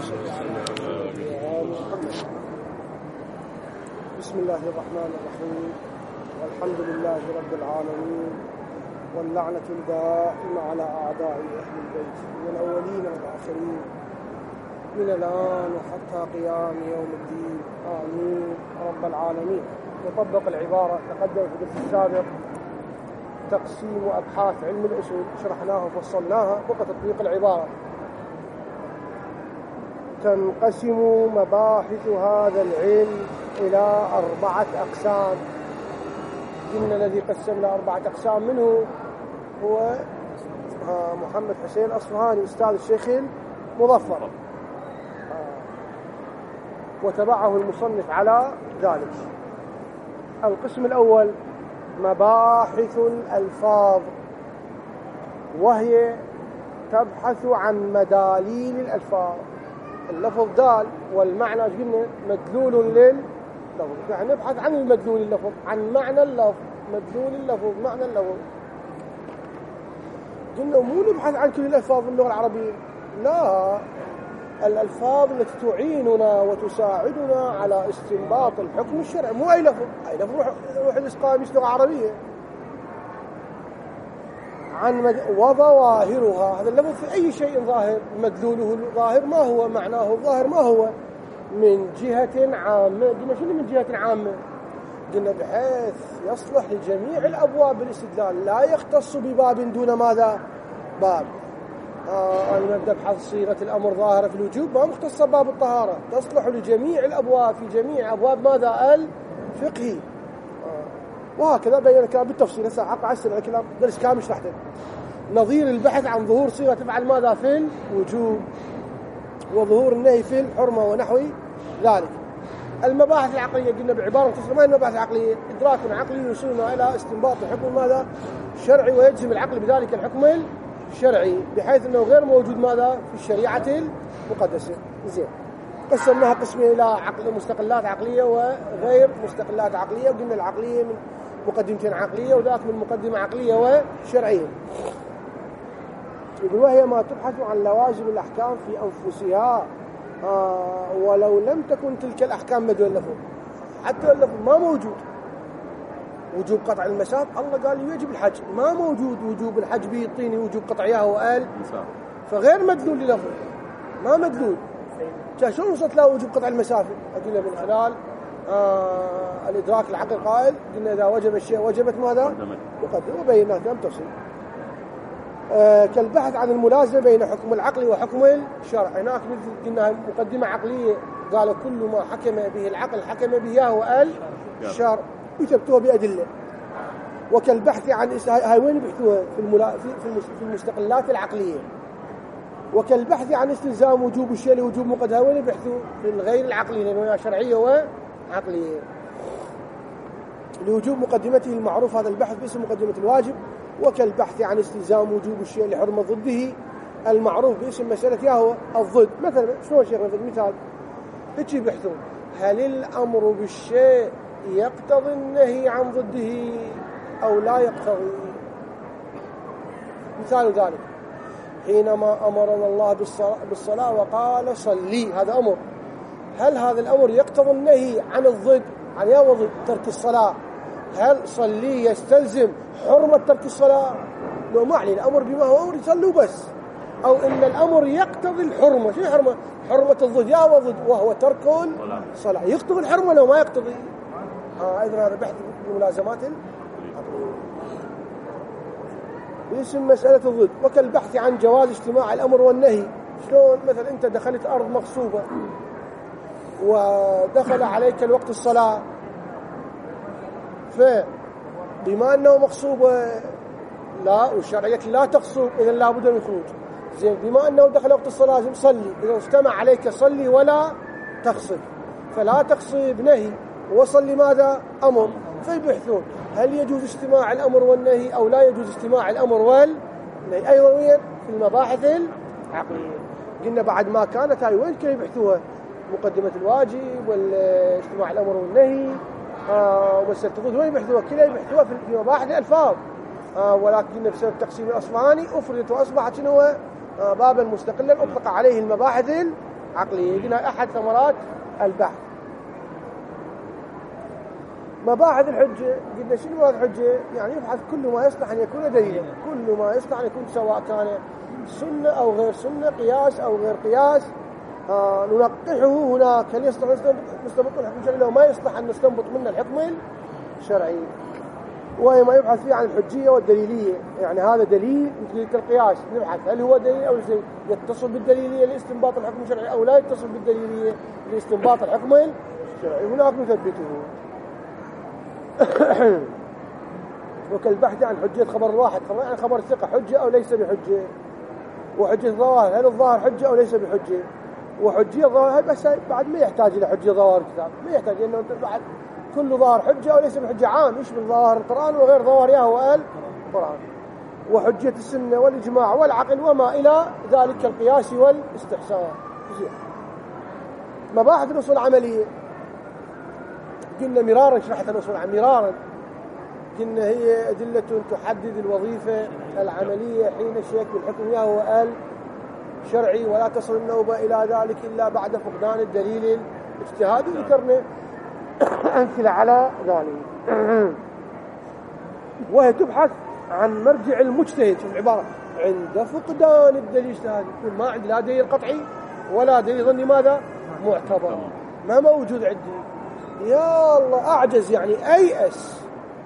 صل على محمد. بسم الله الرحمن الرحيم، والحمد لله رب العالمين، واللعنة الدائمة على أعداء أهل البيت من الأولين والآخرين من الآن وحتى قيام يوم الدين، آمين رب العالمين. نطبق العبارة تقدم في الدرس السابق تقسيم وأبحاث علم الأصول، شرحناها وفصلناها، بقى تطبيق العبارة. تنقسم مباحث هذا العلم إلى 4 أقسام. قلنا الذي قسمنا 4 أقسام منه هو محمد حسين الأصفهاني أستاذ الشيخ المظفر، وتبعه المصنف على ذلك. القسم الأول مباحث الألفاظ، وهي تبحث عن مداليل الألفاظ. اللفظ دال والمعنى قلنا مدلول لللفظ، يعني نبحث عن المدلول اللفظ، عن معنى اللفظ، مدلول اللفظ، معنى اللفظ. قلنا مو نبحث عن كل الألفاظ باللغة العربية، لا، الألفاظ التي تعيننا وتساعدنا على استنباط الحكم الشرعي، مو أي لفظ، أي لفظ روح الإسقاط مش لغة عربية. عن وظواهرها، هذا اللفظ في أي شيء ظاهر، مدلوله ظاهر ما هو، معناه ظاهر ما هو، من جهة عامة. قلنا شنو من جهة عامة؟ قلنا بحيث يصلح لجميع الأبواب بالاستدلال، لا يختص بباب دون ماذا؟ باب. أنا نبحث صيغة الأمر ظاهرة في الوجوب، ما مختصة باب الطهارة، تصلح لجميع الأبواب في جميع أبواب ماذا؟ الفقه. وهكذا بين كلام بالتفصيل. هسه حق عسر الكلام درس كامل شرحته. نظير البحث عن ظهور صيغة تفعل ماذا في الوجوب، وظهور النهي في الحرمة ونحو ذلك. المباحث العقلية قلنا بعبارة مختصرة، ما هي المباحث العقلية؟ إدراك عقلي يوصلنا إلى استنباط الحكم ماذا؟ شرعي، ويجزم العقل بذلك الحكم الشرعي، بحيث أنه غير موجود ماذا؟ في الشريعة المقدسة. زين، قسمناها قسمين إلى مستقلات عقلية وغير مستقلات عقلية. وقلنا العقلية من مقدمتين عقلية، وذاك من مقدمة عقلية وشرعية. يقول وهي ما تبحث عن لوازم الأحكام في أنفسها، ولو لم تكن تلك الأحكام مدلول اللفظ، حتى اللفظ ما موجود. وجوب قطع المسافة، الله قال يجب الحج، ما موجود وجوب الحج بيعطيني وجوب قطعها وقال، فغير مدلول للفظ، ما مدلول. شلون وصلت له وجوب قطع المسافة؟ أقول من خلال الإدراك العقل قائل، قلنا إذا وجب الشيء وجبت ماذا؟ مقدمة، وبيناه كم تفصيل. كالبحث عن الملازمة بين حكم العقل وحكم الشرع. هناك قلنا مقدمة عقلية، قال كل ما حكم به العقل حكم به هو الشرع، وثبتوها بأدلة. وكالبحث عن هاي وين بيحثوها؟ في المستقلات العقلية. وكالبحث عن استلزام وجوب الشيء لوجوب مقدمة، وين بيحثوا؟ في الغير العقلية، لأنها شرعية وعقلية. لوجوب مقدمته المعروف، هذا البحث باسم مقدمة الواجب. وكالبحث عن استلزام وجوب الشيء لحرمة ضده المعروف باسم مسألة هو الضد. مثلا شلون شيخنا في المثال هيك بيحثون، هل الأمر بالشيء يقتضي النهي عن ضده أو لا يقتضي؟ مثال ذلك حينما أمرنا الله بالصلاة وقال صلي، هذا أمر، هل هذا الأمر يقتضي النهي عن الضد، عن يا ضد ترك الصلاة؟ هل صلي يستلزم حرمة ترك الصلاة؟ لو ما عليه الأمر بما هو أمر يصلوا بس، أو إن الأمر يقتضي الحرمة. شو حرمة؟ حرمة الضد يا وضد، وهو ترك الصلاة، يقتضي الحرمة لو ما يقتضي. أيضا هذا بحث بملازمات العقلية باسم مسألة الضد. وكالبحث عن جواز اجتماع الأمر والنهي. شلون مثلا أنت دخلت أرض مغصوبة ودخل عليك الوقت الصلاة، فبما أنه مغصوبة لا، والشرعية لا تغصب، إذا لا بد من الخروج. زين، بما أنه دخل وقت الصلاة لازم صلي، إذا اجتمع عليك صلي ولا تغصب، فلا تغصب نهي، وصل لماذا؟ أمر. فيبحثون هل يجوز اجتماع الأمر والنهي أو لا يجوز اجتماع الأمر والنهي. أيضا وين؟ في المباحث العقلية. قلنا بعد ما كانت هاي وين كانوا يبحثوها؟ مقدمة الواجب واجتماع الأمر والنهي، ومسألة الضد وين يبحثوها؟ كلها يبحثوها في مباحث الألفاظ. ولكن بسبب تقسيم الأصفهاني أفردت وأصبحت شنو؟ بابا مستقلا أطلق عليه المباحث عقلية. قلنا أحد ثمرات البحث. مباحث الحجة، قلنا شنو مباحث الحجة؟ يعني يبحث كل ما يصلح أن يكون دليلا، كل ما يصلح أن يكون سواء كان سنة أو غير سنة، قياس أو غير قياس، ننقحه هناك. هل يصلح نستنبط الحكم الشرعي لو ما يصلح أن نستنبط منه الحكم الشرعي. وما يبحث فيه عن الحجية والدليلية، يعني هذا دليل مثل القياس، نبحث هل هو دليل أو شيء يتصل بالدليلية لاستنباط الحكم الشرعي أو لا يتصل بالدليلية لاستنباط الحكم الشرعي، هناك نثبته. وكالبحث عن حجية خبر الواحد، عن خبر الثقة حجة أو ليس بحجة. وحجية الظواهر، هل الظاهر حجة أو ليس بحجة. وحجية الظواهر بس بعد ما يحتاج إلى حجية ظواهر الكتاب، ما يحتاج، لأنه بعد كل ظاهر حجة أو ليس بحجة عام يشمل ظواهر القرآن وغير ظواهرها هو القرآن. وحجية السنة والإجماع والعقل وما إلى ذلك كالقياس والاستحسان. مباحث الأصول العملية، قلنا مرارا، شرحت الأصول مرارا، قلنا هي أدلة تحدد الوظيفة العملية حين شيك بالحكم هو شرعي، ولا تصل النوبة إلى ذلك إلا بعد فقدان الدليل الاجتهادي. ذكرنا أمثلة على ذلك. وهي تبحث عن مرجع المجتهد، شوف العبارة، عند فقدان الدليل الاجتهادي، يقول ما عندي لا دليل قطعي ولا دليل ظني ماذا معتبر، ما موجود عندي، يا الله أعجز، يعني أيأس،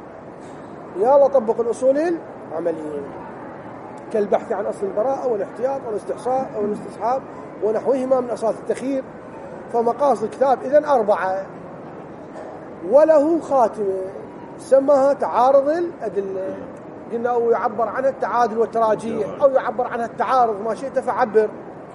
يا الله طبق الأصول العملية. كالبحث عن أصل البراءة والاحتياط والاستحصاء أو الاستصحاب ونحوهما من أساس التخيير. فمقاصد الكتاب إذن 4، وله خاتمة سماها تعارض الأدلة. قلنا أو يعبر عنها التعادل والتراجيح، أو يعبر عنها التعارض، ما شئت فعبر.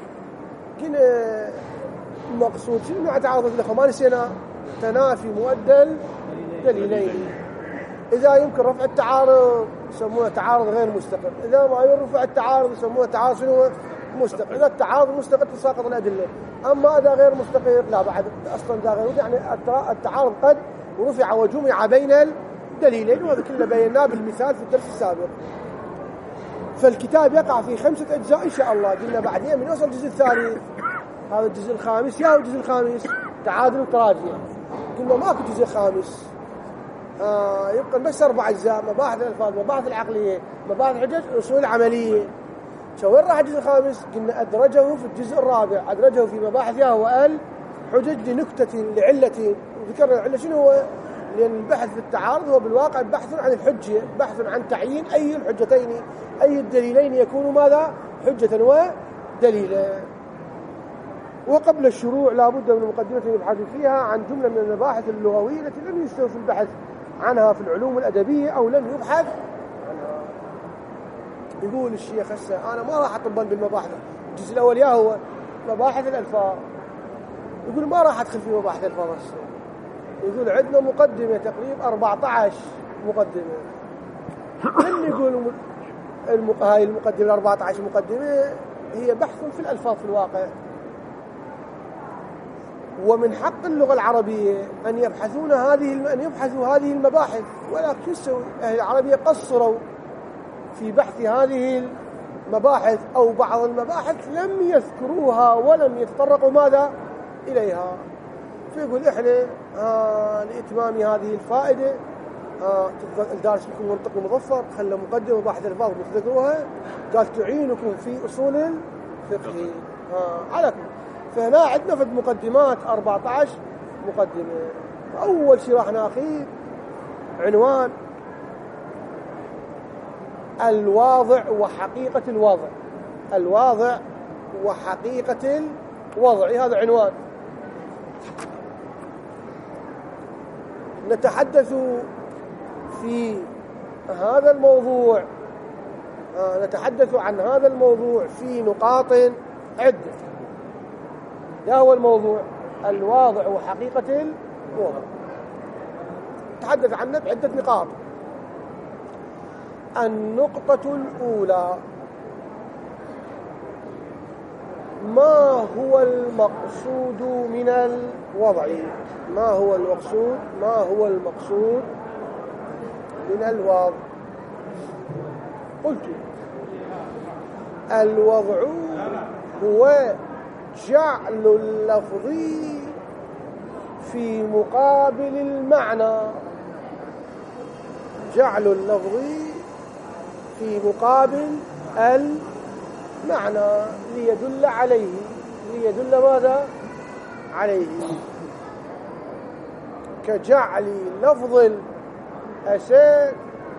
قلنا المقصود شنو مع تعارض الأدلة؟ ما نسينا تنافي مؤدل دليلين. إذا يمكن رفع التعارض يسمونه تعارض غير مستقر، إذا ما يرفع التعارض يسمونه تعارض شنو مستقر. إذا التعارض مستقر تساقط الأدلة، أما إذا غير مستقر لا، بعد أصلا إذا غير، يعني التعارض قد ورفع وجمع بين الدليلين، وهذا كله بيناه بالمثال في الدرس السابق. فالكتاب يقع في 5 أجزاء إن شاء الله. قلنا بعدين من وصل الجزء الثالث، هذا الجزء الخامس، يا هو الجزء الخامس تعادل وتراجع. قلنا ماكو جزء خامس، يبقى بس 4 أجزاء: مباحث الألفاظ، مباحث العقلية، مباحث الحجج، الأصول العملية. وين راح الجزء الخامس؟ قلنا أدرجه في الجزء الرابع، أدرجه في مباحث يهوى الحجج لنكتة لعلة. وذكرنا العلة شنو هو؟ لأن البحث في التعارض هو بالواقع بحث عن الحجة، بحث عن تعيين أي الحجتين، أي الدليلين يكونوا ماذا حجة ودليلا. وقبل الشروع لا بد من مقدمة يبحث فيها عن جملة من المباحث اللغوية التي لم يستوفي البحث عنها في العلوم الأدبية أو لم يبحث عنها. يقول الشيخ هسه أنا ما راح أطبن بالمباحث. الجزء الأول يا هو مباحث الألفاظ، يقول ما راح أدخل في مباحث الألفاظ هسه. يقول عندنا مقدمة تقريبا 14 مقدمة. اللي يقول هاي المقدمة 14 مقدمة هي بحث في الألفاظ في الواقع. ومن حق اللغة العربية أن يبحثوا هذه المباحث، ولكن سوي أهل العربية قصروا في بحث هذه المباحث، أو بعض المباحث لم يذكروها ولم يتطرقوا ماذا إليها. فيقول إحنا لإتمام هذه الفائدة الدارس بكم منطق مظفر خلى مقدمة مباحث الألفاظ تذكروها، قال تعينكم في أصول الفقه عليكم. فهنا عندنا في المقدمات 14 مقدمة. أول شيء راح ناخذ عنوان الواضع وحقيقة الوضع. الواضع وحقيقة الوضع، هذا عنوان. نتحدث في هذا الموضوع، نتحدث عن هذا الموضوع في نقاط عدة. ده هو الموضوع الواضع وحقيقة الوضع، نتحدث عنه بعدة نقاط. النقطة الأولى: ما هو المقصود من الوضع؟ ما هو المقصود؟ ما هو المقصود من الوضع؟ قلت الوضع هو جعل اللفظ في مقابل المعنى، جعل اللفظ في مقابل المعنى ليدل عليه، ليدل ماذا عليه، كجعل لفظ الأسد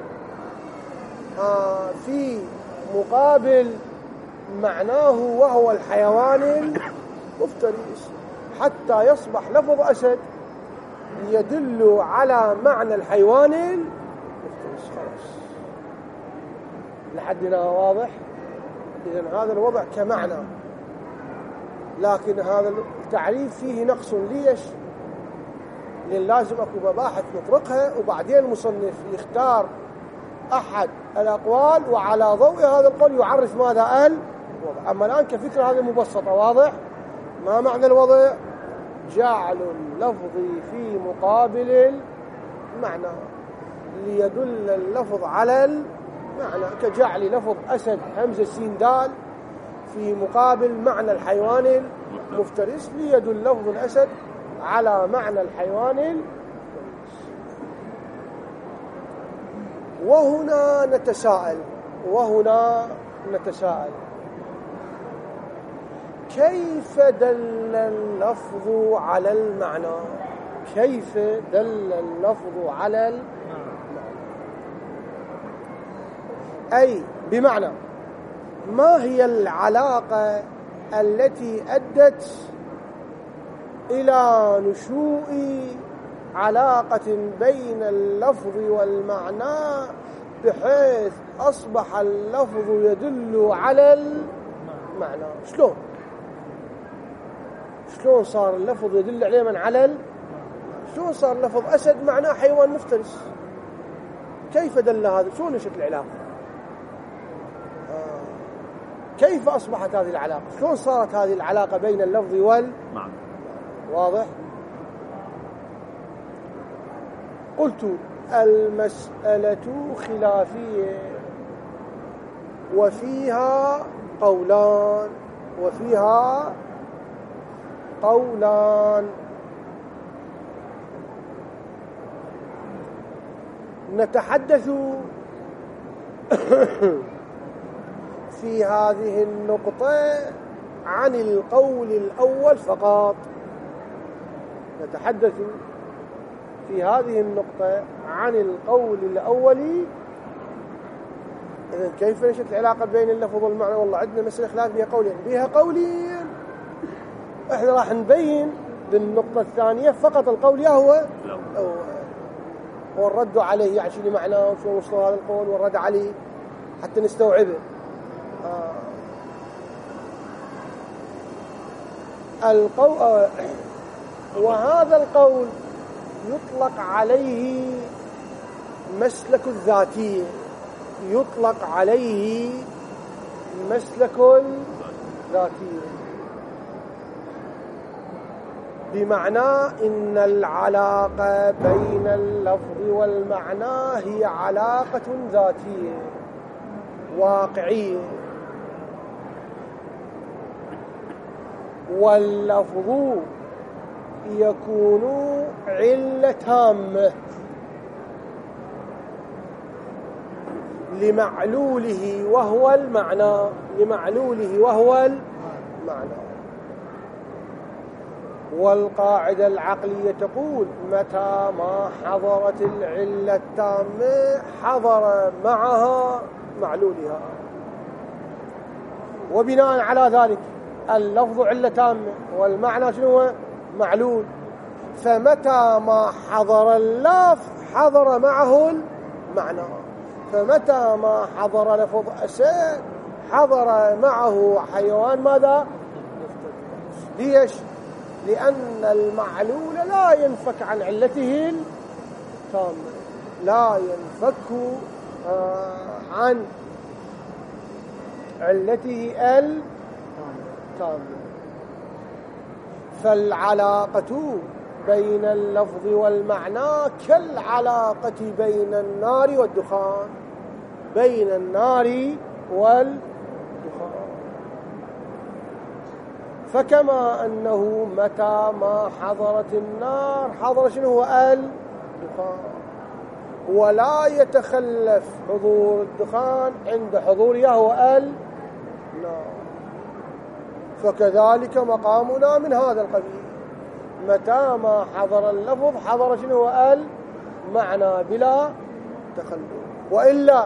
في مقابل معناه وهو الحيوان المفترس، حتى يصبح لفظ أسد يدل على معنى الحيوان المفترس. خلاص لحد هنا واضح؟ إذن هذا الوضع كمعنى، لكن هذا التعريف فيه نقص. ليش؟ لأن لازم أكو مباحث نطرقها، وبعدين المصنف يختار أحد الأقوال وعلى ضوء هذا القول يعرف ماذا الوضع. أما الآن كفكرة هذه مبسطة. واضح؟ ما معنى الوضع؟ جعل اللفظ في مقابل المعنى ليدل اللفظ على المعنى، كجعل لفظ أسد همزة سين دال في مقابل معنى الحيوان المفترس ليدل لفظ الأسد على معنى الحيوان المفترس. وهنا نتساءل كيف دل اللفظ على المعنى؟ كيف دل اللفظ على المعنى؟ أي بمعنى ما هي العلاقة التي أدت إلى نشوء علاقة بين اللفظ والمعنى بحيث أصبح اللفظ يدل على المعنى؟ شلون صار اللفظ يدل عليه من على شلون صار لفظ أسد معناه حيوان مفترس؟ كيف دل هذا؟ شلون نشأت العلاقة؟ كيف أصبحت هذه العلاقة؟ شلون صارت هذه العلاقة بين اللفظ والمعنى؟ واضح؟ قلت المسألة خلافية وفيها قولان نتحدث في هذه النقطة عن القول الأول فقط. نتحدث في هذه النقطة عن القول الأول. إذن كيف نشأت العلاقة بين اللفظ والمعنى؟ والله عندنا مسألة خلاف بها قولين، بها قولين احنا راح نبين بالنقطة الثانية فقط القول هو والرد عليه، يعني شنو معناه وشو وصل هذا القول والرد عليه حتى نستوعبه. القول وهذا القول يطلق عليه مسلك الذاتية، يطلق عليه مسلك الذاتية، بمعنى إن العلاقة بين اللفظ والمعنى هي علاقة ذاتية واقعية، واللفظ يكون علة تامة لمعلوله وهو المعنى، والقاعدة العقلية تقول متى ما حضرت العلة التامة حضر معها معلولها، وبناء على ذلك اللفظ علة تامة والمعنى شنو هو؟ معلول. فمتى ما حضر اللفظ حضر معه المعنى، فمتى ما حضر لفظ أسد حضر معه حيوان ماذا؟ ليش؟ لأن المعلول لا ينفك عن علته التامة، لا ينفك عن علته التامة. فالعلاقة بين اللفظ والمعنى كالعلاقة بين النار والدخان، بين النار والدخان. فكما أنه متى ما حضرت النار حضر شنو هو الدخان، ولا يتخلف حضور الدخان عند حضورها هو النار، فكذلك مقامنا من هذا القبيل. متى ما حضر اللفظ حضر شنو هو المعنى بلا تخلف، وإلا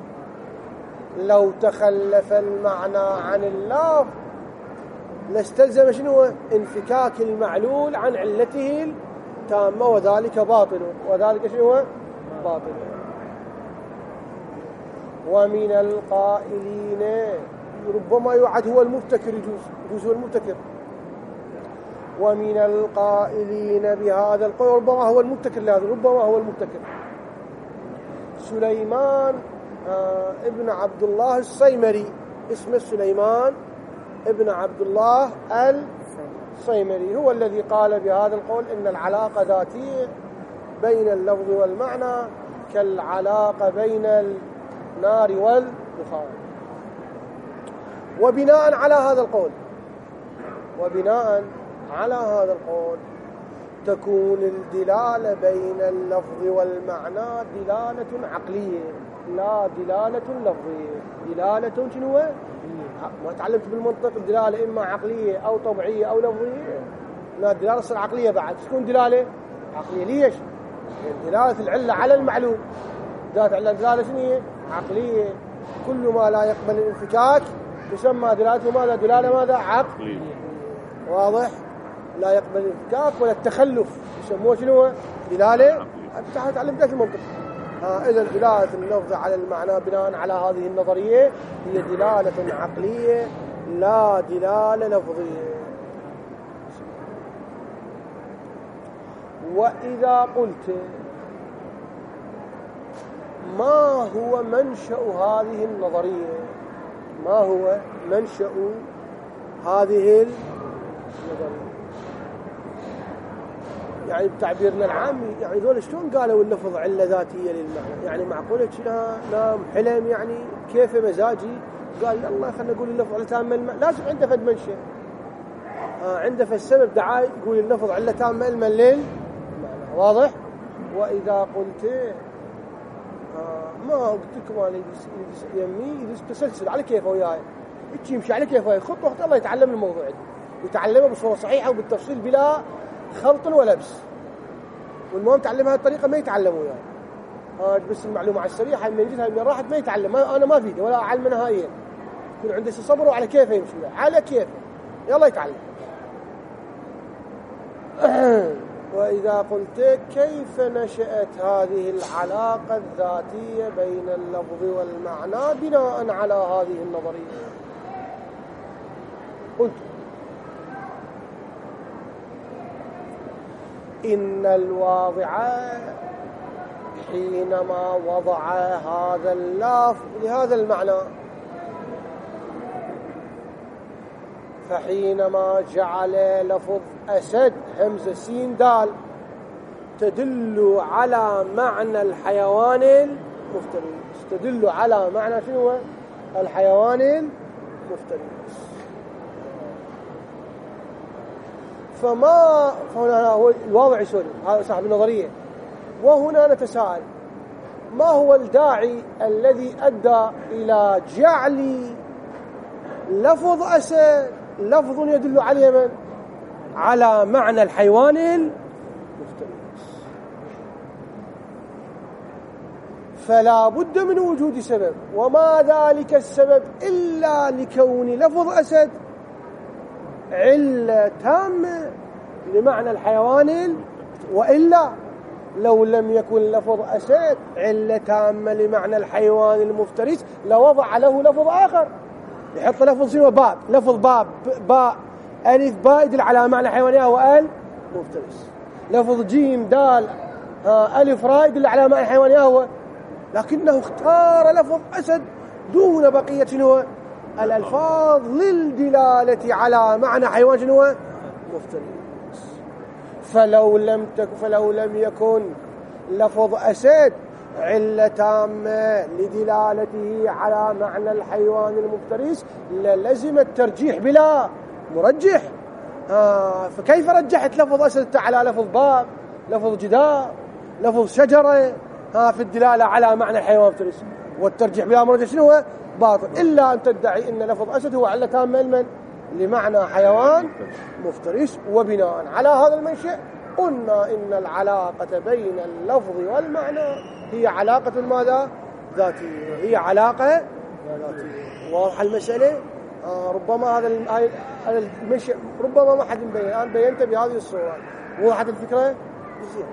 لو تخلف المعنى عن اللفظ لاستلزم شنو انفكاك المعلول عن علته التامة، وذلك باطل، وذلك شنو باطل. ومن القائلين ربما يعد هو المبتكر، يجوز هو المبتكر. ومن القائلين بهذا القول ربما هو المبتكر، لهذا ربما هو المبتكر سليمان ابن عبد الله الصيمري، اسمه سليمان ابن عبد الله الصيمري، هو الذي قال بهذا القول إن العلاقة ذاتية بين اللفظ والمعنى كالعلاقة بين النار والدخان. وبناء على هذا القول تكون الدلالة بين اللفظ والمعنى دلالة عقلية لا دلالة لفظية. دلالة شنو؟ ما تعلمت بالمنطق الدلالة إما عقلية أو طبيعية أو لفظية، لا الدلالة تصير عقلية بعد. تكون دلالة عقلية ليش؟ دلالة العلة على المعلوم، ذات علة دلالة شنو؟ عقلية. كل ما لا يقبل الانفكاك تسمى دلالته ماذا؟ دلالة ماذا؟ عقلية. واضح؟ لا يقبل الانفكاك ولا التخلف يسموه شنو؟ دلالة. أنت تعلمت المنطق. إذا دلالة اللفظ على المعنى بناء على هذه النظرية هي دلالة عقلية لا دلالة لفظية. وإذا قلت ما هو منشأ هذه النظرية، ما هو منشأ هذه النظرية، يعني بتعبيرنا العامي يعني ذول شلون قالوا اللفظ علة ذاتية للمعنى؟ يعني معقولة كذا نام حلم يعني كيف مزاجي قال يلا خلنا نقول اللفظ علة تامة المعنى، لازم عنده فد منشأ، عنده فالسبب دعاء يقول اللفظ علة تامة المعنى. واضح؟ وإذا قلت ما قلت لكم أنا يمي يتسلسل على كيفه وياي يمشي على كيفه خط وقت الله يتعلم الموضوع يتعلمه بصورة صحيحة وبالتفصيل بلا خلط ولبس، والمهم تعلمها الطريقة ما يتعلموا يعني بس المعلومة على السريع هاي من جدها من راحت ما يتعلم، أنا ما فيدي ولا أعلم نهائيا، يكون عنده صبر وعلى كيفه يمشي على كيفه يلا يتعلم. وإذا قلت كيف نشأت هذه العلاقة الذاتية بين اللفظ والمعنى بناء على هذه النظرية؟ قلت إن الواضع حينما وضع هذا اللفظ لهذا المعنى، فحينما جعل لفظ أسد همزة سين دال تدل على معنى الحيوان المفترس، تدل على معنى شنو؟ الحيوان المفترس. فهنا هو الواضع يسولف هذا صاحب النظرية. وهنا نتساءل ما هو الداعي الذي أدى إلى جعل لفظ أسد لفظ يدل عليه من؟ على معنى الحيوان المفترس. فلا بد من وجود سبب، وما ذلك السبب إلا لكون لفظ أسد علة تامة لمعنى الحيوان، وإلا لو لم يكن لفظ أسد علة تامة لمعنى الحيوان المفترس لوضع له لفظ آخر، يحط لفظ شنو؟ باب، لفظ باب باء ألف باء يدل على معنى حيوانية وال مفترس، لفظ جيم دال ألف راء يدل على معنى حيوانية هو، لكنه اختار لفظ أسد دون بقية شنو؟ الألفاظ للدلالة على معنى حيوان شنو؟ مفترس. فلو لم يكن لفظ أسد علة تامة لدلالته على معنى الحيوان المفترس للزم الترجيح بلا مرجح. فكيف رجحت لفظ أسد على لفظ باب، لفظ جدار، لفظ شجرة في الدلالة على معنى الحيوان المفترس؟ والترجيح بلا مرجح شنو هو؟ باطل، إلا أن تدعي أن لفظ أسد هو علة تامة لمن؟ لمعنى حيوان مفترس. وبناء على هذا المنشأ قلنا إن العلاقة بين اللفظ والمعنى هي علاقة ماذا؟ ذاتية، هي علاقة ذاتية. واضح المسألة؟ ربما هذا المنشأ ربما ما حد مبين، الآن بينت بهذه الصورة. وضحت الفكرة؟ زين.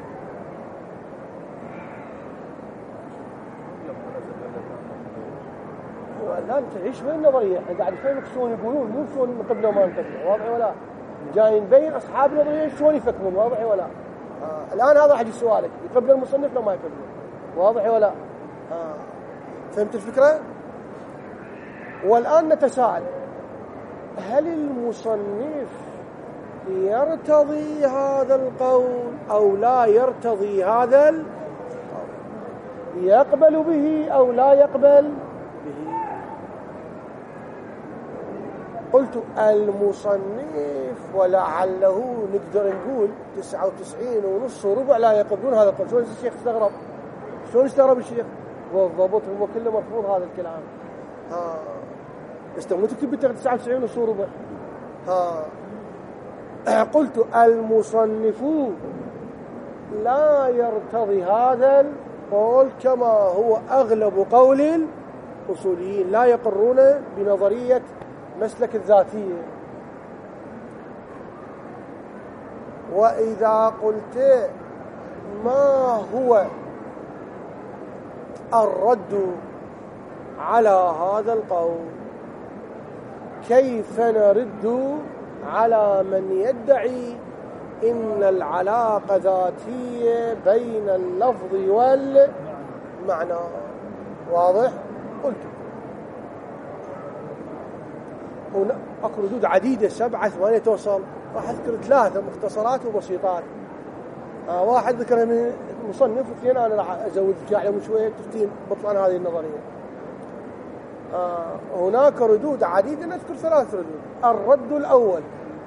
لا تعيش وين النظرية؟ احنا قاعد نفهمك شلون يقولون، مو شلون نقبله وما نقبله. واضح ولا؟ جاي نبين أصحاب النظرية شلون يفكرون. واضح ولا؟ الآن هذا راح يجي سؤالك، يقبل المصنف لو ما يقبله. واضح ولا؟ فهمت الفكرة؟ والآن نتساءل، هل المصنف يرتضي هذا القول أو لا يرتضي هذا القول؟ يقبل به أو لا يقبل به؟ قلت المصنف ولعله نقدر نقول 99.5% لا يقبلون هذا القول. شلون الشيخ استغرب؟ شلون استغرب الشيخ؟ والضبط هو كله مرفوض هذا الكلام. بس مو تكتب بالتقدير 99.5%. قلت المصنف لا يرتضي هذا القول كما هو أغلب قول الأصوليين، لا يقرون بنظرية مسلك الذاتية. وإذا قلت ما هو الرد على هذا القول، كيف نرد على من يدعي إن العلاقة ذاتية بين اللفظ والمعنى؟ واضح؟ قلت هنا أكو ردود عديدة 7 8 توصل، راح أذكر 3 مختصرات وبسيطات. واحد ذكرها من مصنف، واثنين أنا راح أزود عليهم شوية تفتين بطلان هذه النظرية. هناك ردود عديدة، نذكر 3 ردود. الرد الأول: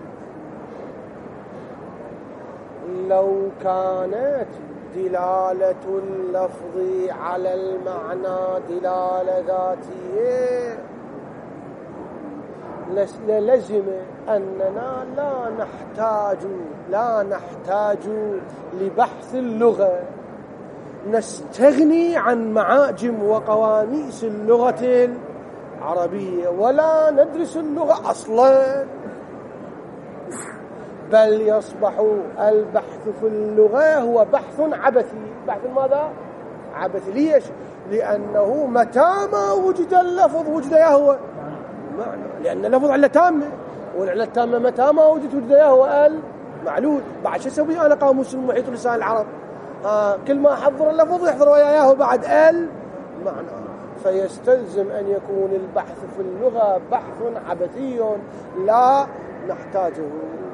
لو كانت دلالة اللفظ على المعنى دلالة ذاتية للزم أننا لا نحتاج لبحث اللغة، نستغني عن معاجم وقواميس اللغة العربية ولا ندرس اللغة أصلا، بل يصبح البحث في اللغة هو بحث عبثي. بحث ماذا؟ عبثي. ليش؟ لأنه متى ما وجد اللفظ وجد يهوى معنى، لأن اللفظ علة تامة، والعلة التامة متى ما وجد يهوى المعلول. بعد شو أسوي أنا؟ قاموس المحيط لسان العرب، كل ما حضر اللفظ يحضر وياه بعد المعنى. فيستلزم أن يكون البحث في اللغة بحث عبثي لا نحتاجه.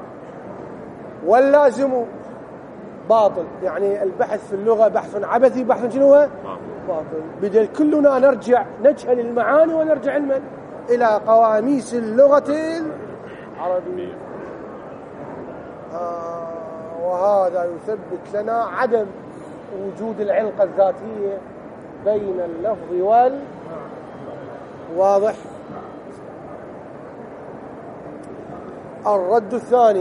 واللازم باطل، يعني البحث في اللغة بحث عبثي، بحث شنو هو؟ باطل. بدل كلنا نرجع نجهل المعاني ونرجع علما إلى قواميس اللغة العربية. وهذا يثبت لنا عدم وجود العلاقة الذاتية بين اللفظ واضح. الرد الثاني: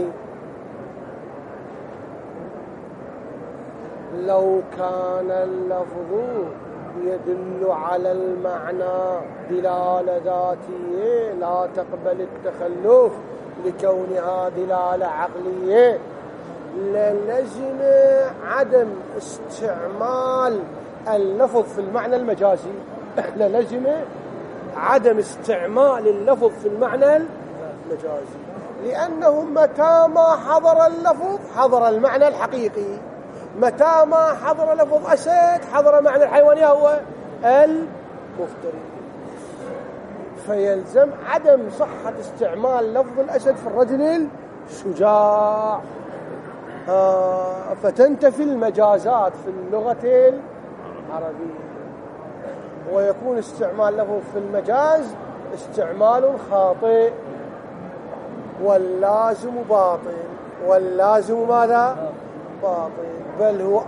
لو كان اللفظ يدل على المعنى دلالة ذاتية لا تقبل التخلف لكونها دلالة عقلية، للزم عدم استعمال اللفظ في المعنى المجازي. للزم عدم استعمال اللفظ في المعنى المجازي، لأنه متى ما حضر اللفظ حضر المعنى الحقيقي، متى ما حضر لفظ أسد حضر معنى الحيواني هو المفتري. فيلزم عدم صحة استعمال لفظ الأسد في الرجل الشجاع، فتنتفي المجازات في اللغة العربية، ويكون استعمال لفظ في المجاز استعمال خاطئ. واللازم باطل. واللازم ماذا؟ باطل. بل هو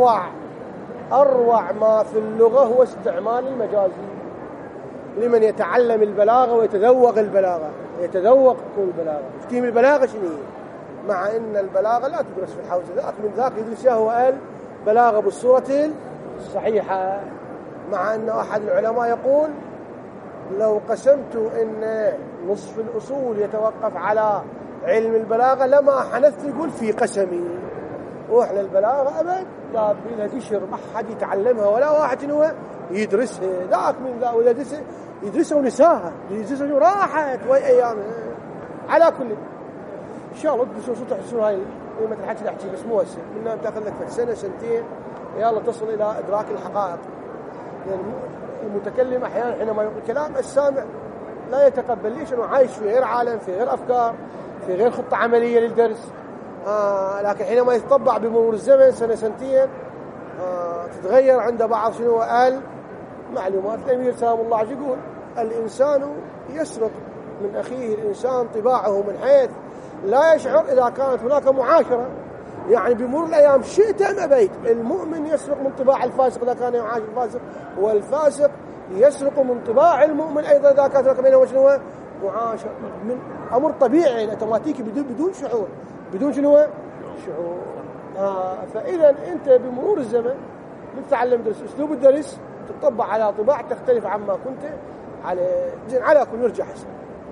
أروع ما في اللغة هو استعمال المجازي لمن يتعلم البلاغة ويتذوق البلاغة، يتذوق البلاغة، يفتهم البلاغة شنو هي، مع أن البلاغة لا تدرس في الحوزة، ذاك من ذاك يدرسها هو البلاغة بالصورة الصحيحة. مع أن أحد العلماء يقول لو قسمت أن نصف الأصول يتوقف على علم البلاغة لما حنثت يقول في قسمي. وإحنا البلاغة أبد لا بيها تشر، ما حد يتعلمها ولا واحد هو يدرسها. ذاك من ذا ولا يدرسها ونساها، يدرسها راحت وهي أيام. على كل إن شاء الله تدرسوا تحسوا هاي ما تحكي تحكي بس مو هسه، منها بتاخذ لك سنة سنتين يلا تصل إلى إدراك الحقائق. يعني المتكلم أحيانا حينما يقول كلام السامع لا يتقبل. ليش؟ أنه عايش في غير عالم، في غير أفكار، في غير خطة عملية للدرس. لكن حينما يتطبع بمرور الزمن سنة سنتين تتغير عند بعض شنو قال معلومات. الأمير سلام الله عليه يقول الإنسان يسرق من أخيه الإنسان طباعه من حيث لا يشعر إذا كانت هناك معاشرة. يعني بمرور الأيام شئت أم أبيت المؤمن يسرق من طباع الفاسق إذا كان يعاشر الفاسق، والفاسق يسرق من طباع المؤمن أيضا إذا كانت هناك بينه وشنو معاشرة. من أمر طبيعي يعني أوتوماتيكي بدون شعور، بدون شنو شعور. فإذا أنت بمرور الزمن تتعلم درس أسلوب الدرس تطبع على طباع تختلف عما كنت على زين. على كل نرجع حسن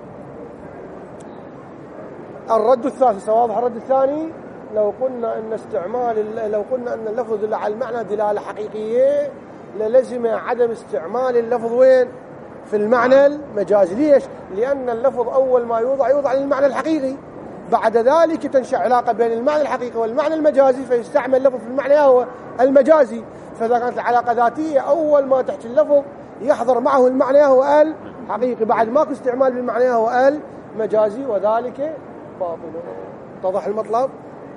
الرد الثالث. واضح الرد الثاني؟ لو قلنا أن اللفظ يدل على المعنى دلالة حقيقية للزم عدم استعمال اللفظ وين؟ في المعنى المجازي. ليش؟ لأن اللفظ أول ما يوضع للمعنى الحقيقي، بعد ذلك تنشأ علاقة بين المعنى الحقيقي والمعنى المجازي فيستعمل اللفظ في المعنى هو المجازي. فإذا كانت العلاقة ذاتية أول ما تحكي اللفظ يحضر معه المعنى هو الحقيقي، بعد ماكو استعمال بالمعنى هو المجازي، وذلك باطل. اتضح المطلب؟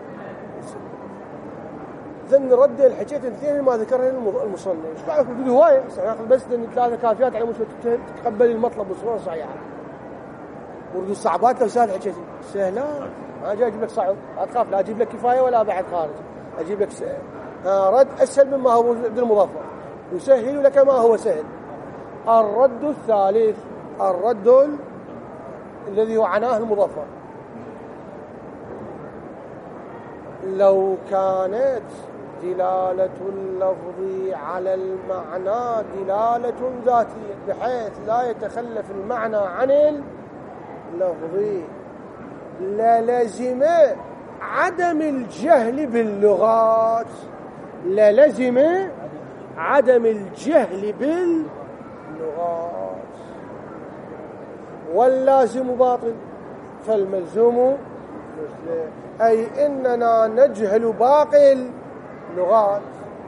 ذن رد الحكيت الاثنين ما ذكرها المصنف. ايش بعرف بدي هوايه ناخذ بس ثلاثه كافيات على مستوى تتقبل المطلب بصوره صحيحه. وردوا الصعبات لو سهل حكيتي سهله، ما جاي اجيب لك صعب، لا تخاف، لا اجيب لك كفايه ولا بعد خارج، اجيب لك رد اسهل مما هو عند المظفر، يسهل لك ما هو سهل. الرد الثالث الرد الذي وعناه المظفر. لو كانت دلالة اللفظ على المعنى دلالة ذاتية بحيث لا يتخلف المعنى عن اللفظ للزم عدم الجهل باللغات. للزم عدم الجهل باللغات. واللازم باطل فالملزوم أي إننا نجهل باقي اللغات.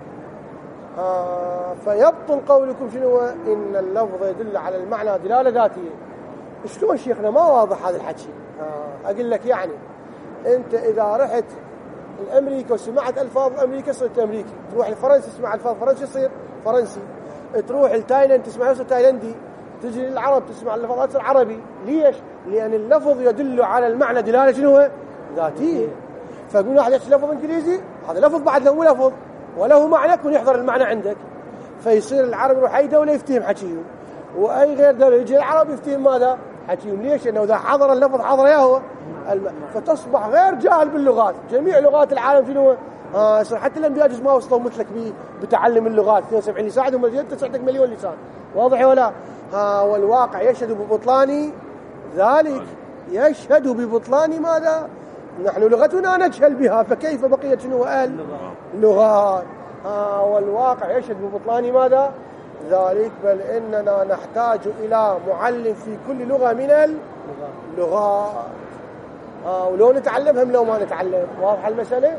فيبطل قولكم شنو إن اللفظ يدل على المعنى دلالة ذاتية. شلون شيخنا ما واضح هذا الحكي؟ أقول لك يعني أنت إذا رحت الأمريكا وسمعت ألفاظ أمريكا صرت أمريكي، تروح لفرنسا تسمع ألفاظ فرنسي يصير فرنسي، تروح لتايلاند تسمع يصير تايلندي، تجي للعرب تسمع اللفظات تصير عربي. ليش؟ لأن اللفظ يدل على المعنى دلالة شنو ذاتية. فيقول واحد يحكي لفظ إنجليزي هذا لفظ بعد له لفظ وله معنى يكون يحضر المعنى عندك، فيصير العرب يروح أي دولة يفتهم حكيهم، وأي غير دولة يجي العرب يفتهم ماذا حكيهم. ليش؟ لأنه إذا حضر اللفظ حضر ياهو فتصبح غير جاهل باللغات. جميع لغات العالم شنو حتى الأنبياء جزء ما وصلوا مثلك بتعلم اللغات 72 لسان ومليون تسعتك مليون لسان. واضح ولا؟ والواقع يشهد ببطلان ذلك، يشهد ببطلان ماذا؟ نحن لغتنا نجهل بها فكيف بقيت شنو اللغات. والواقع يشهد ببطلان ماذا؟ ذلك. بل إننا نحتاج إلى معلم في كل لغة من اللغات. ولو نتعلمهم لو ما نتعلم. واضح المسألة؟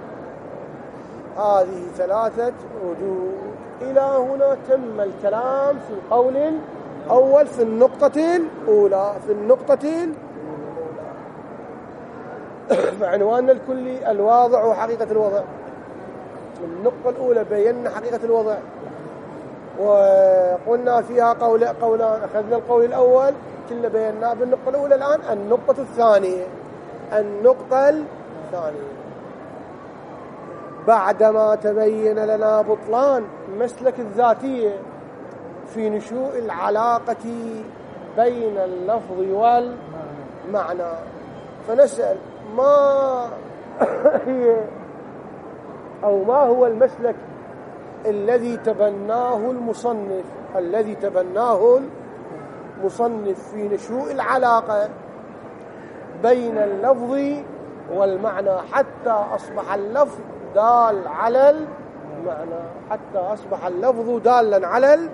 هذه ثلاثة وجود. إلى هنا تم الكلام في القول الأول في النقطة الأولى. فعنواننا الكلي الواضع وحقيقة الوضع. النقطة الأولى بينا حقيقة الوضع، وقلنا فيها قولان. أخذنا القول الأول كنا بيناه بالنقطة الأولى. الآن النقطة الثانية. بعدما تبين لنا بطلان مسلك الذاتية في نشوء العلاقة بين اللفظ والمعنى، فنسأل ما هي أو ما هو المسلك الذي تبناه المصنف في نشوء العلاقة بين اللفظ والمعنى حتى أصبح اللفظ دال على المعنى، دالا على المعنى.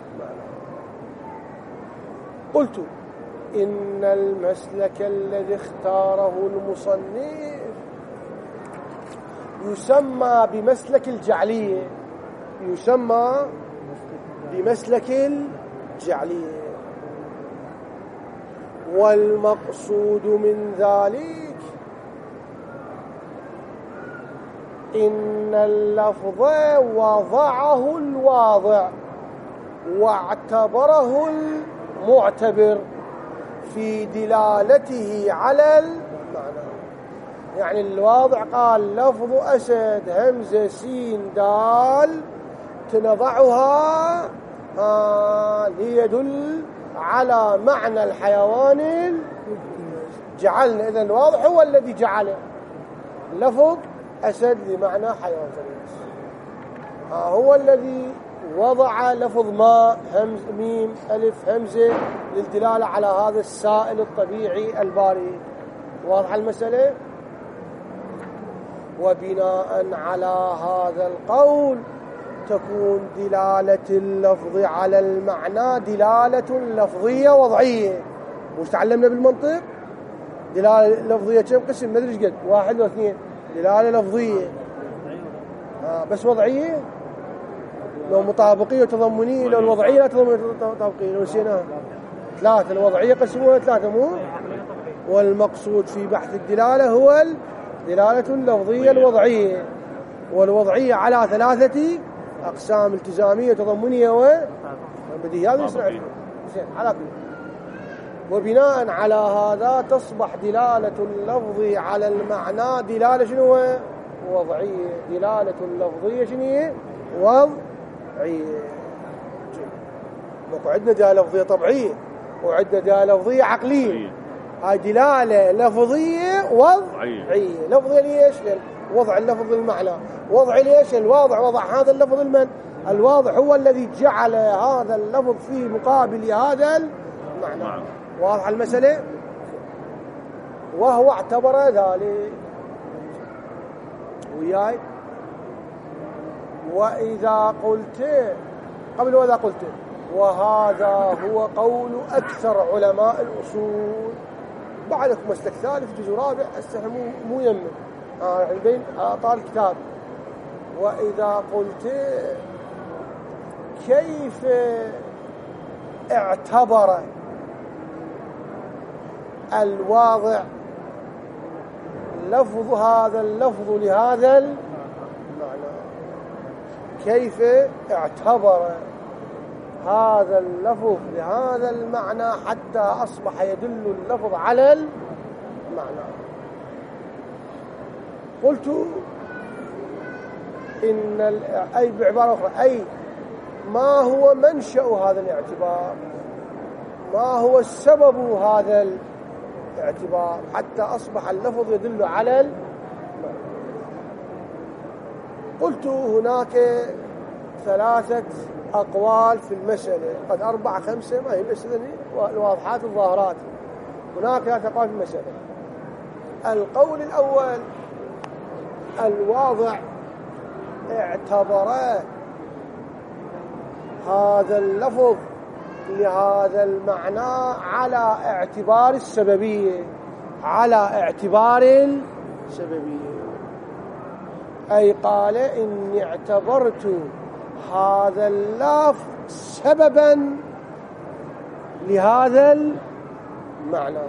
قلت إن المسلك الذي اختاره المصنف يسمى بمسلك الجعلية، والمقصود من ذلك إن اللفظ وضعه الواضع واعتبره المعتبر في دلالته على المعنى. يعني الواضع قال لفظ أسد همزة سين دال تنضعها ليدل على معنى الحيوان جعلنا. إذن الواضع هو الذي جعل لفظ أسد لمعنى حيوان فريس، هو الذي وضع لفظ ماء همز ميم ألف همزة للدلالة على هذا السائل الطبيعي البارد. واضح المسألة؟ وبناء على هذا القول تكون دلالة اللفظ على المعنى دلالة لفظية وضعية. وش تعلمنا بالمنطق؟ دلالة لفظية كم قسم؟ ما أدري قد 1 و 2. دلالة لفظية بس وضعية، لو مطابقية وتضمنية، لو الوضعية لا تضمنية لو نسيناها 3. الوضعية قسموها 3 مو. والمقصود في بحث الدلالة هو الدلالة اللفظية الوضعية، والوضعية على 3 أقسام: التزامية تضمنية وبديهية. هذا يصنع على كل. وبناء على هذا تصبح دلالة اللفظ على المعنى دلالة شنو؟ وضعية. دلالة اللفظية شنو؟ وضعية. عندنا دلالة لفظية طبيعية وعندنا دلالة لفظية عقلية. هاي دلالة لفظية وضعية. لفظية ليش؟ وضع اللفظ المعنى. وضع ليش؟ الواضع وضع هذا اللفظ الواضع هو الذي جعل هذا اللفظ في مقابل هذا المعنى. واضح المسألة؟ وهو اعتبر ذلك وياي. وإذا قلت قبل وإذا قلت وهذا هو قول أكثر علماء الأصول. بعدكم مسلك ثالث جزء رابع استحموا مو يمن بين أعطى الكتاب. وإذا قلت كيف اعتبر الواضع لفظ هذا اللفظ لهذا المعنى، كيف اعتبر هذا اللفظ لهذا المعنى حتى أصبح يدل اللفظ على المعنى. قلت إن أي بعبارة أخرى أي ما هو منشأ هذا الاعتبار، ما هو السبب هذا الاعتبار حتى أصبح اللفظ يدل على المعنى. قلت هناك 3 أقوال في المسألة، قد 4 5 ما هي مسألة الواضحات الظاهرات. هناك 3 أقوال في المسألة. القول الأول الواضع اعتبر هذا اللفظ لهذا المعنى على اعتبار السببية، أي قال إني اعتبرت هذا اللفظ سببا لهذا المعنى،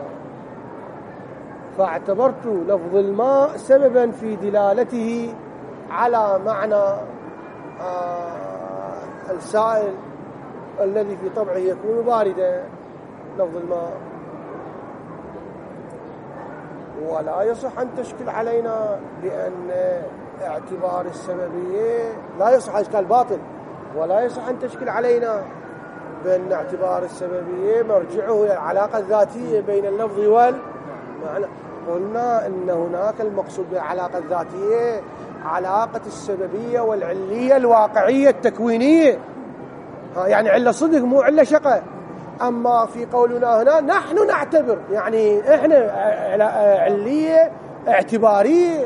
فاعتبرت لفظ الماء سببا في دلالته على معنى السائل الذي في طبعه يكون باردا، لفظ الماء، ولا يصح أن تشكل علينا بأن اعتبار السببية، لا يصح، إشكال باطل، ولا يصح أن تشكل علينا بأن اعتبار السببية مرجعه إلى العلاقة الذاتية بين اللفظ والمعنى. قلنا إن هناك المقصود بالعلاقة الذاتية علاقة السببية والعلية الواقعية التكوينية، يعني علة صدق مو علة شقة. أما في قولنا هنا نحن نعتبر، يعني إحنا علية اعتبارية،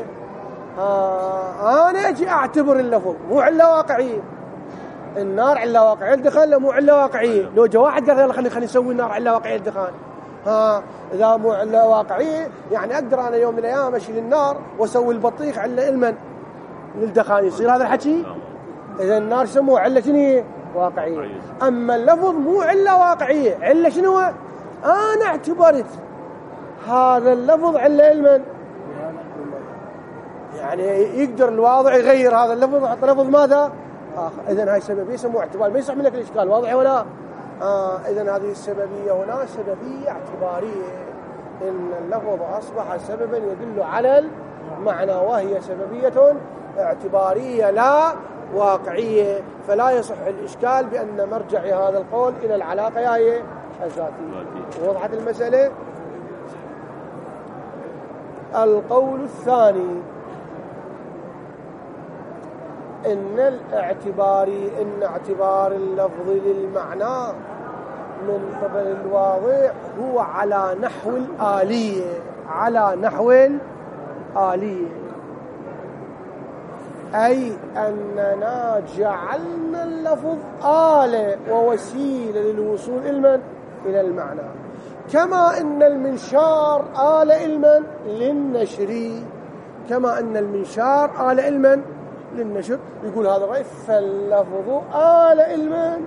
أنا أجي أعتبر اللفظ مو علة واقعية. النار علة واقعية، الدخان مو علة واقعية. لو جاء واحد قال يلا خلينا نسوي النار علة واقعية الدخان، إذا مو علة واقعية يعني أقدر أنا يوم من الأيام أشيل النار وأسوي البطيخ علة المن للدخان، يصير هذا الحكي؟ إذا النار سموه علة شنو؟ واقعية. أما اللفظ مو علة واقعية، علة شنو؟ أنا اعتبرت هذا اللفظ علة المن، يعني يقدر الواضع يغير هذا اللفظ ويحط لفظ ماذا؟ آخر. إذن هاي سببية يسموه اعتبار، ما يصح منك الإشكال، واضح ولا؟ إذن هذه السببية هنا سببية اعتبارية، إن اللفظ أصبح سببا يدل على المعنى، وهي سببية اعتبارية لا واقعية، فلا يصح الإشكال بأن مرجع هذا القول إلى العلاقة هي الذاتية. وضحت المسألة؟ القول الثاني إن اعتبار اللفظ للمعنى من قبل الواضع هو على نحو الآلية، على نحو الآلية، أي أننا جعلنا اللفظ آلة ووسيلة للوصول إلى المعنى، كما أن المنشار آلة إلما للنشر، كما أن المنشار آلة إلما للنشر. يقول هذا الرأي فاللفظ آلة إلما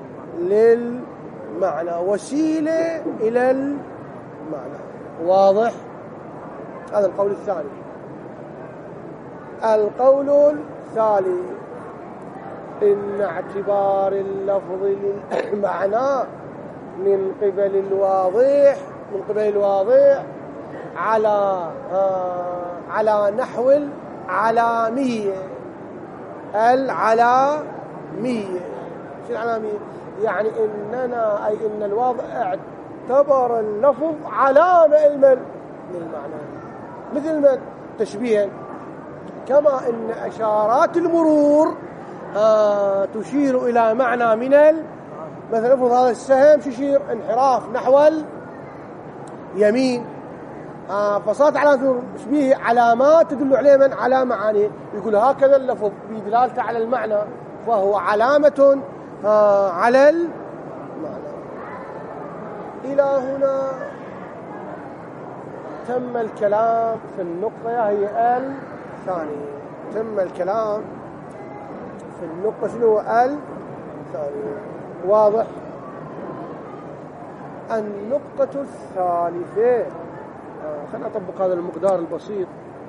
للمعنى، وسيلة إلى المعنى. واضح؟ هذا القول الثاني. القول الثالث إن اعتبار اللفظ للمعنى من قبل الواضح على نحو العلامية. العلامية شو العلامية؟ يعني إننا أي إن الواضع اعتبر اللفظ علامة للمعنى، مثل ما تشبيها، كما إن أشارات المرور تشير إلى معنى من مثلا افرض هذا السهم يشير انحراف نحو اليمين، فصارت علامات تشبيه علامات تدل عليه من على معانيه. يقول هكذا اللفظ بدلالته على المعنى فهو علامة على المعنى. إلى هنا تم الكلام في النقطة هي الثانية. تم الكلام في النقطة شنو الثانية. واضح؟ النقطة الثالثة، خلنا أطبق هذا المقدار البسيط.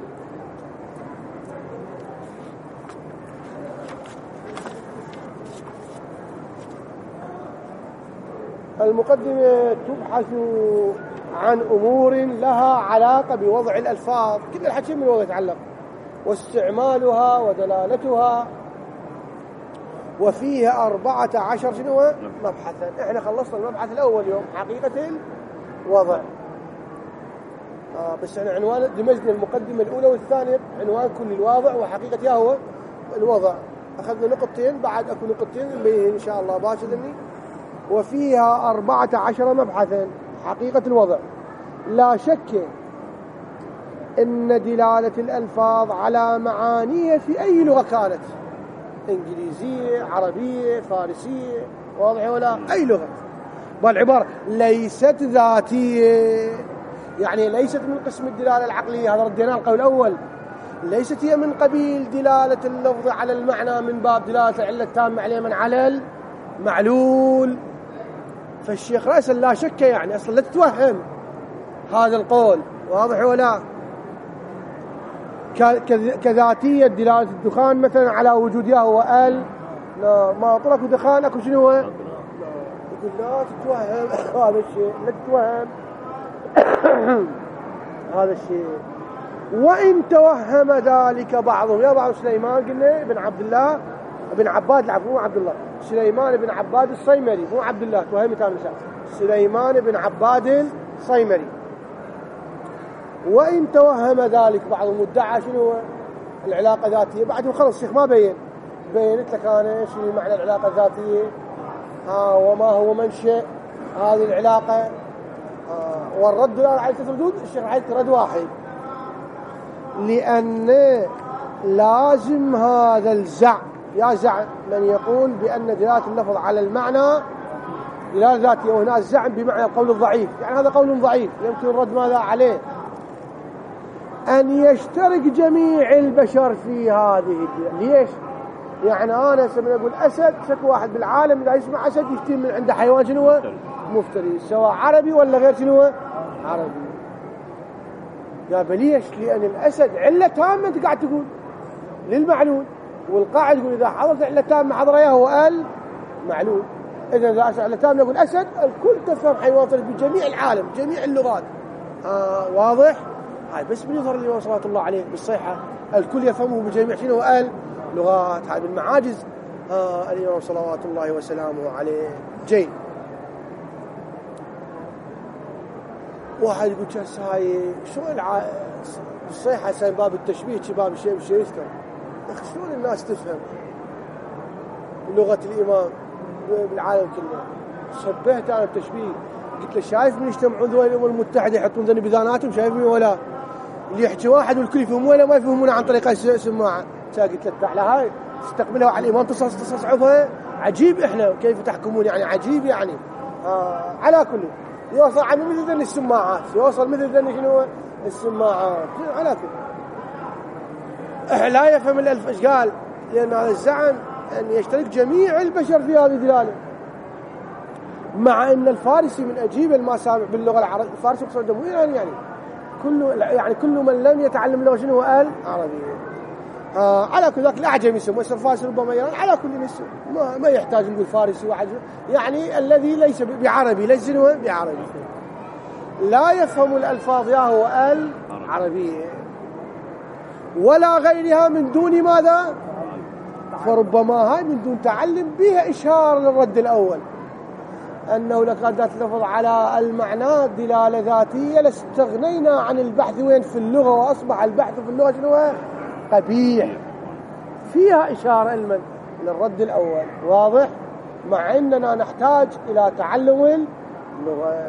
المقدمة تبحث عن أمور لها علاقة بوضع الألفاظ، كل الحكي من وضع يتعلق، واستعمالها ودلالتها، وفيها 14 شنو مبحثا. احنا خلصنا المبحث الأول يوم حقيقة الوضع، بس احنا عنوان دمجنا المقدمة الأولى والثانية، عنوان كل الواضع وحقيقتها هو الوضع. أخذنا نقطتين، بعد أكو نقطتين نبين إن شاء الله باشا ذني. وفيها 14 مبحثا حقيقة الوضع. لا شك إن دلالة الألفاظ على معانيها في أي لغة كانت، إنجليزية، عربية، فارسية، واضح ولا أي لغة، بالعبارة ليست ذاتية، يعني ليست من قسم الدلالة العقلية. هذا ردينا القول الأول، ليست هي من قبيل دلالة اللفظ على المعنى من باب دلالة العلة التامة عليه من على المعلول. فالشيخ رأس لا شك يعني أصلا لا تتوهم هذا القول، واضح ولا؟ كذاتية دلالة الدخان مثلا على وجودها هو لا ما طلق ودخان اكو شنو هو؟ يقول لا تتوهم هذا الشيء، لا تتوهم هذا الشيء. وإن توهم ذلك بعضهم، يا بعض سليمان قلنا بن عبد الله بن عباد، العفو مو عبد الله، سليمان بن عباد الصيمري مو عبد الله، توهمت انا سليمان بن عباد الصيمري. وإن توهم ذلك بعضهم ادعى شنو العلاقة ذاتية، بعد خلص الشيخ ما بينت لك انا شنو معنى العلاقة الذاتية وما هو منشأ هذه العلاقة. والرد على الردود الشيخ راح يرد واحد، لأن لازم هذا الزعم يزعم من يقول بأن دلالة اللفظ على المعنى دلالة ذاتية، وهنا الزعم بمعنى القول الضعيف، يعني هذا قول ضعيف يمكن الرد ماذا عليه؟ أن يشترك جميع البشر في هذه الدلالة. ليش؟ يعني أنا سمي أقول أسد، شكو واحد بالعالم إذا يسمع أسد يشتري من عنده حيوان شنو مفتري، سواء عربي ولا غير شنو عربي. يا ليش؟ لأن الأسد علة تامة أنت قاعد تقول للمعلول، والقاعد يقول إذا حضرت علة تامة حضر إياه هو المعلول. إذا إذا علة تامة يقول أسد، الكل تفهم حيوان بجميع العالم جميع اللغات. واضح؟ هاي بس بيظهر الإمام صلى الله عليه بالصيحة الكل يفهمه بجميع شنو اللغات. هاي بالمعاجز الإمام صلوات الله وسلامه عليه. جيد. واحد يقول شو هاي شو الصيحة سين باب التشبيه باب الشيء يذكر، شلون الناس تفهم لغة الإمام بالعالم كله؟ شبهت أنا التشبيه، قلت له شايف من يجتمعون ذول الأمم المتحدة يحطون ذنب بذاناتهم، شايفين ولا اللي يحكي واحد والكل يفهم ولا ما يفهمون عن طريق السماعة. قلت له تعال هاي تستقبلها على الإمام تصعبها، عجيب إحنا كيف تحكمون، يعني عجيب يعني. على كل يوصل عن مثل ذن السماعات، يوصل مثل ذن شنو السماعات على كل. لا يفهم الألف إيش قال، لأن هذا الزعم أن يشترك جميع البشر في هذه الدلالة، مع أن الفارسي من أجيب المسامع باللغة العربية. الفارسي يقصد مو يعني كل من لم يتعلم اللغة شنو عربية. على كل ذاك الأعجمي يسمى الفارسي ربما يرى على كل اسم، ما يحتاج نقول فارسي واحد، يعني الذي ليس بعربي ليس بعربي لا يفهم الألفاظ يا هو العربية ولا غيرها من دون ماذا، فربما هاي من دون تعلم بها إشارة للرد الأول أنه لقد تلفظ على المعنى دلالة ذاتية لاستغنينا عن البحث وين في اللغة، وأصبح البحث في اللغة شنو قبيح. فيها إشارة المن للرد الأول واضح، مع أننا نحتاج إلى تعلم اللغة.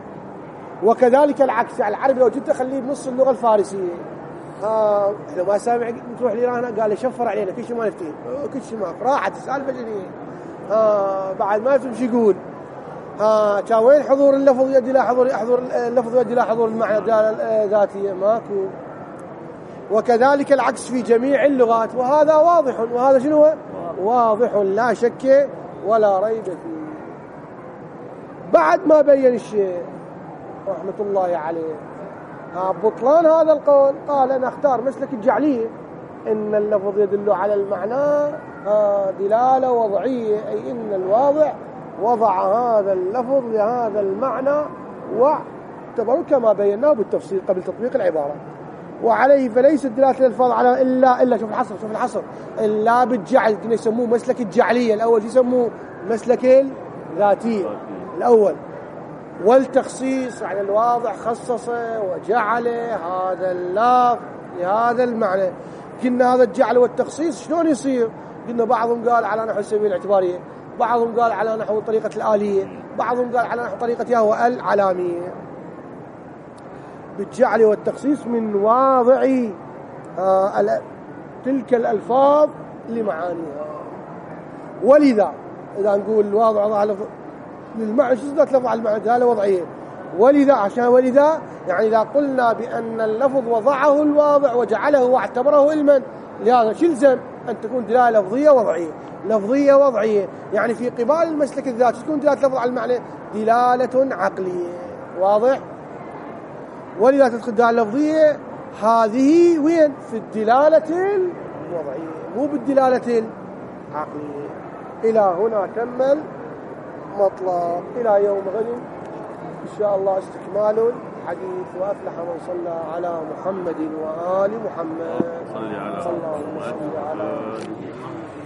وكذلك العكس، العربي لو جيت أخليه بنص اللغة الفارسية احنا ما سامع تروح لي قال يشفر علينا كل شيء ما نفتيه كل شيء ما راحت السالفة جدية بعد ما يفهم شو يقول. كان وين حضور اللفظ يدي لا حضور اللفظ يدي لا حضور المعنى ذاتية ماكو. وكذلك العكس في جميع اللغات، وهذا واضح، وهذا شنو واضح لا شك ولا ريب فيه. بعد ما بين الشيء رحمة الله عليه بطلان هذا القول، قال أنا أختار مسلك الجعلية، إن اللفظ يدل على المعنى دلالة وضعية، أي إن الواضع وضع هذا اللفظ لهذا المعنى واعتبروا كما بيناه بالتفصيل قبل تطبيق العبارة. وعليه فليست دلالة الألفاظ على إلا شوف الحصر إلا بالجعل، كنا يسموه مسلك الجعلية الأول، يسموه مسلك الذاتية الأول. والتخصيص يعني الواضع خصصه وجعله هذا اللفظ لهذا المعنى. قلنا هذا الجعل والتخصيص شلون يصير؟ قلنا بعضهم قال على نحو السبيل الاعتبارية، بعضهم قال على نحو طريقة الآلية، بعضهم قال على نحو طريقة يهو العلامية. بالجعل والتخصيص من واضع تلك الألفاظ لمعانيها. ولذا إذا نقول الواضع وضع للمعنى شو ذات لفظ على المعنى دلالة وضعية، ولذا يعني إذا قلنا بأن اللفظ وضعه الواضع وجعله واعتبره علما، لهذا شلزم أن تكون دلالة لفظية وضعية. لفظية وضعية يعني في قبال المسلك الذاتي تكون دلالة لفظ على المعنى دلالة عقلية. واضح؟ ولذا تدخل الدلالة اللفظية هذه وين؟ في الدلالة الوضعية مو بالدلالة العقلية. إلى هنا تم المطلب. إلى يوم غد إن شاء الله استكمال الحديث. وأفلح من صلى على محمد وآل محمد. صلى على اللهم صل على